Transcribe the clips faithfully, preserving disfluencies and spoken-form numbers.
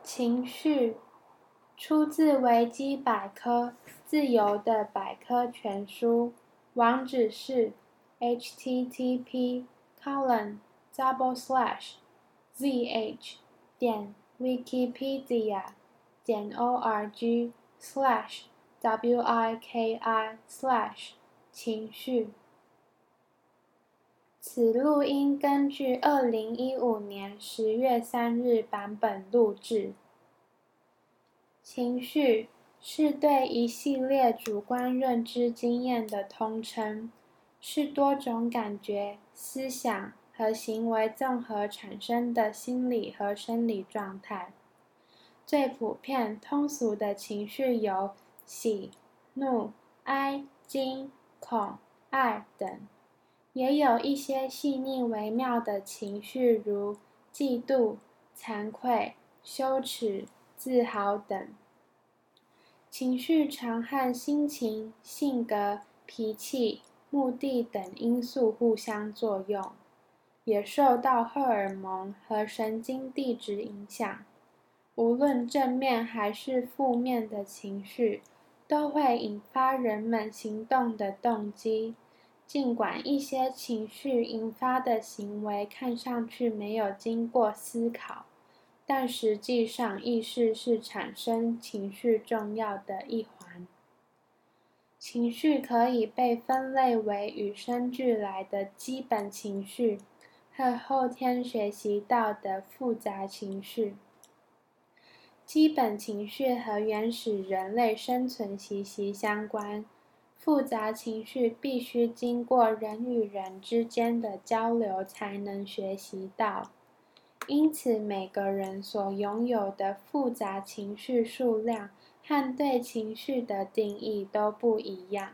情绪出自维基百科自由的百科全书，网址是 http colon double slash zh 点 wikipedia 点 org slash wiki slash 情绪。此录音根据二零一五年十月三日版本录制。情绪是对一系列主观认知经验的通称，是多种感觉、思想和行为综合产生的心理和生理状态。最普遍、通俗的情绪有喜、怒、哀、惊、恐、爱等，也有一些细腻微妙的情绪，如嫉妒、惭愧、羞耻、自豪等。情绪常和心情、性格、脾气、目的等因素互相作用，也受到荷尔蒙和神经递质影响。无论正面还是负面的情绪，都会引发人们行动的动机。尽管一些情绪引发的行为看上去没有经过思考，但实际上意识是产生情绪重要的一环。情绪可以被分类为与生俱来的基本情绪和后天学习到的复杂情绪。基本情绪和原始人类生存息息相关，复杂情绪必须经过人与人之间的交流才能学习到。因此，每个人所拥有的复杂情绪数量和对情绪的定义都不一样。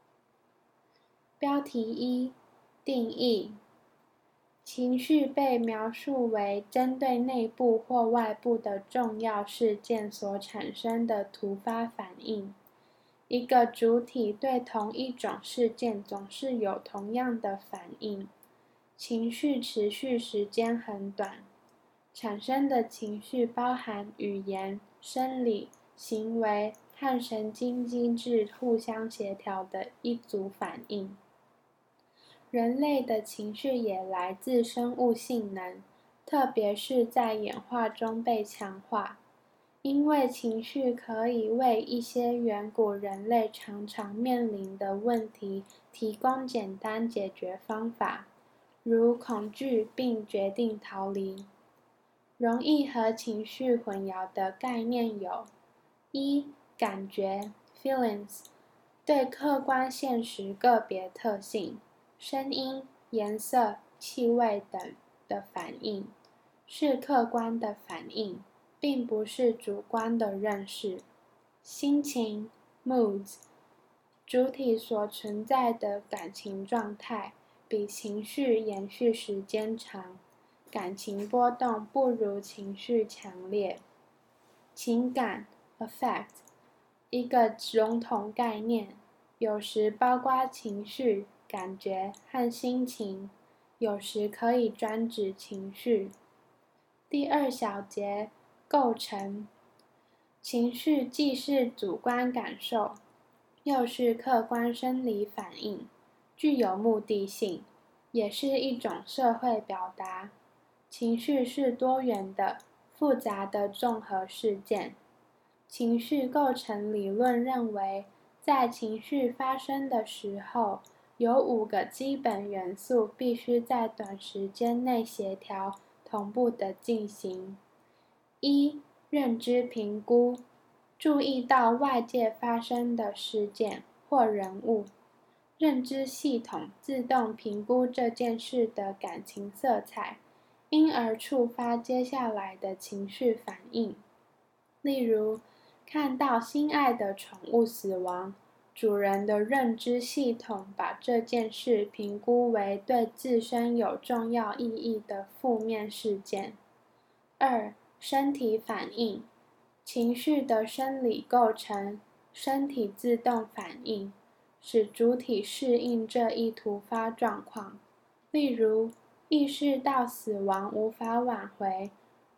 标题一：定义。情绪被描述为针对内部或外部的重要事件所产生的突发反应。一个主体对同一种事件总是有同样的反应，情绪持续时间很短。产生的情绪包含语言、生理、行为和神经机制互相协调的一组反应。人类的情绪也来自生物性能，特别是在演化中被强化，因为情绪可以为一些远古人类常常面临的问题提供简单解决方法，如恐惧并决定逃离。容易和情绪混淆的概念有：一、感觉 feelings， 对客观现实个别特性，声音、颜色、气味等的反应，是客观的反应，并不是主观的认识。心情 moods， 主体所存在的感情状态比情绪延续时间长，感情波动不如情绪强烈。情感 affect， 一个笼统概念，有时包括情绪、感觉和心情，有时可以专指情绪。第二小节构成。情绪既是主观感受，又是客观生理反应，具有目的性，也是一种社会表达。情绪是多元的、复杂的综合事件。情绪构成理论认为，在情绪发生的时候，有五个基本元素必须在短时间内协调、同步地进行。一、认知评估，注意到外界发生的事件或人物，认知系统自动评估这件事的感情色彩，因而触发接下来的情绪反应。例如，看到心爱的宠物死亡，主人的认知系统把这件事评估为对自身有重要意义的负面事件。二、身体反应，情绪的生理构成，身体自动反应，使主体适应这一突发状况。例如，意识到死亡无法挽回，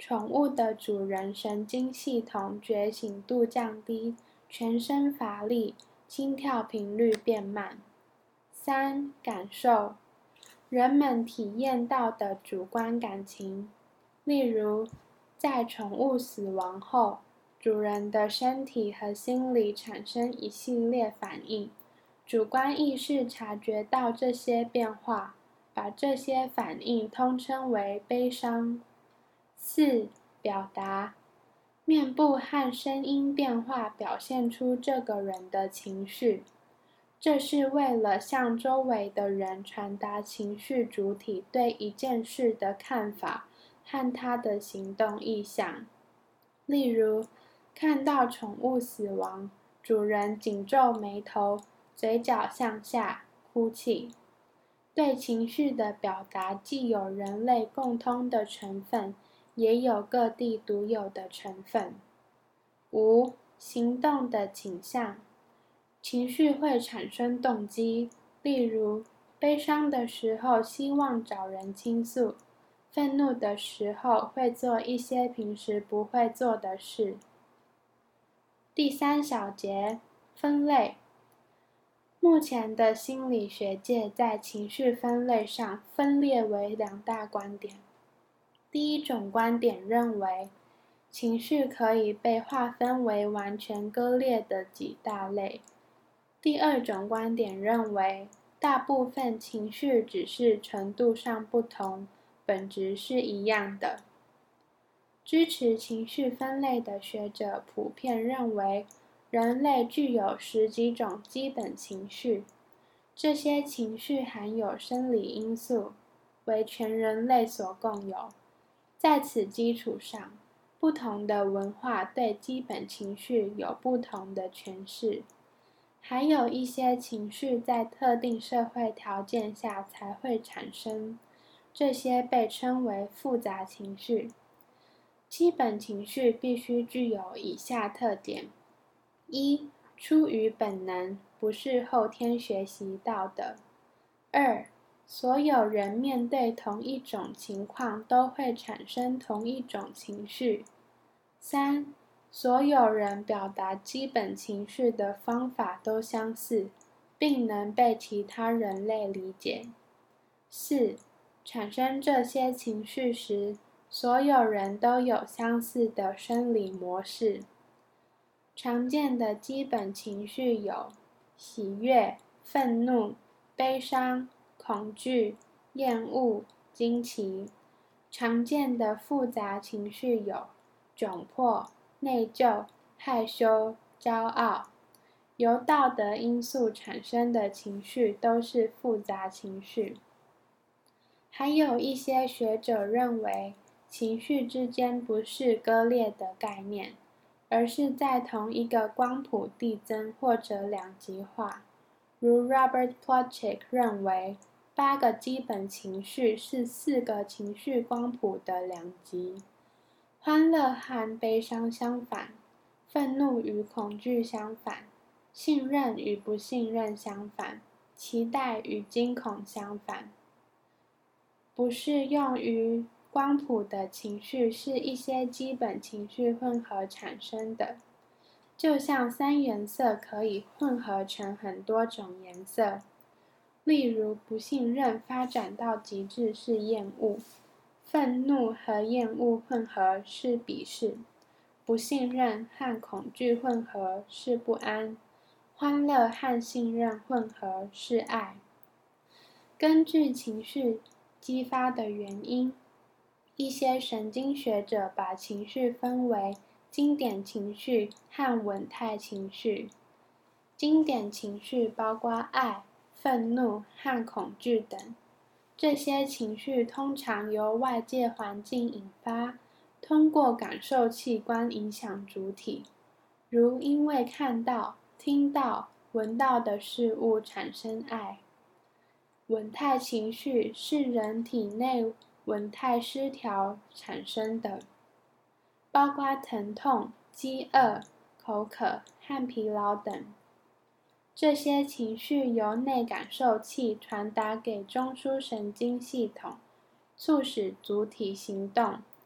宠物的主人神经系统觉醒度降低，全身乏力，心跳频率变慢。三、感受，人们体验到的主观感情，例如，在宠物死亡后，主人的身体和心理产生一系列反应，主观意识察觉到这些变化，把这些反应通称为悲伤。四、表达，面部和声音变化表现出这个人的情绪，这是为了向周围的人传达情绪主体对一件事的看法和他的行动意向。例如，看到宠物死亡，主人紧皱眉头，嘴角向下，哭泣。对情绪的表达既有人类共通的成分，也有各地独有的成分。五、行动的倾向，情绪会产生动机，例如，悲伤的时候希望找人倾诉，愤怒的时候会做一些平时不会做的事。第三小节，分类。目前的心理学界在情绪分类上分裂为两大观点。第一种观点认为，情绪可以被划分为完全割裂的几大类。第二种观点认为，大部分情绪只是程度上不同，本质是一样的。支持情绪分类的学者普遍认为，人类具有十几种基本情绪，这些情绪含有生理因素，为全人类所共有。在此基础上，不同的文化对基本情绪有不同的诠释，还有一些情绪在特定社会条件下才会产生，这些被称为复杂情绪。基本情绪必须具有以下特点：一、出于本能，不是后天学习到的；二、所有人面对同一种情况都会产生同一种情绪；三、所有人表达基本情绪的方法都相似，并能被其他人类理解；四、产生这些情绪时，所有人都有相似的生理模式。常见的基本情绪有喜悦、愤怒、悲伤、恐惧、厌恶、惊奇。常见的复杂情绪有窘迫、内疚、害羞、骄傲。由道德因素产生的情绪都是复杂情绪。还有一些学者认为，情绪之间不是割裂的概念，而是在同一个光谱递增或者两极化。如 Robert Plutchik 认为，八个基本情绪是四个情绪光谱的两极。欢乐和悲伤相反，愤怒与恐惧相反，信任与不信任相反，期待与惊恐相反。不适用于光谱的情绪是一些基本情绪混合产生的，就像三原色可以混合成很多种颜色。例如，不信任发展到极致是厌恶，愤怒和厌恶混合是鄙视，不信任和恐惧混合是不安，欢乐和信任混合是爱。根据情绪激发的原因，一些神经学者把情绪分为经典情绪和稳态情绪。经典情绪包括爱、愤怒和恐惧等，这些情绪通常由外界环境引发，通过感受器官影响主体，如因为看到、听到、闻到的事物产生爱。稳态情绪是人体内稳态失调产生的，包括疼痛、饥饿、口渴和疲劳等。这些情绪由内感受器传达给中枢神经系统，促使主体行动，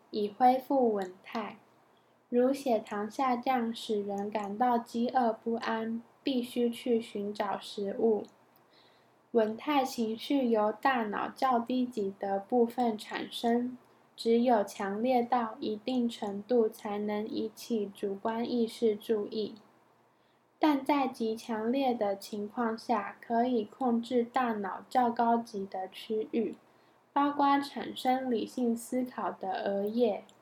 以恢复稳态。如血糖下降使人感到饥饿不安，必须去寻找食物。稳态情绪由大脑较低级的部分产生，只有强烈到一定程度才能引起主观意识注意。但在极强烈的情况下，可以控制大脑较高级的区域，包括产生理性思考的额叶。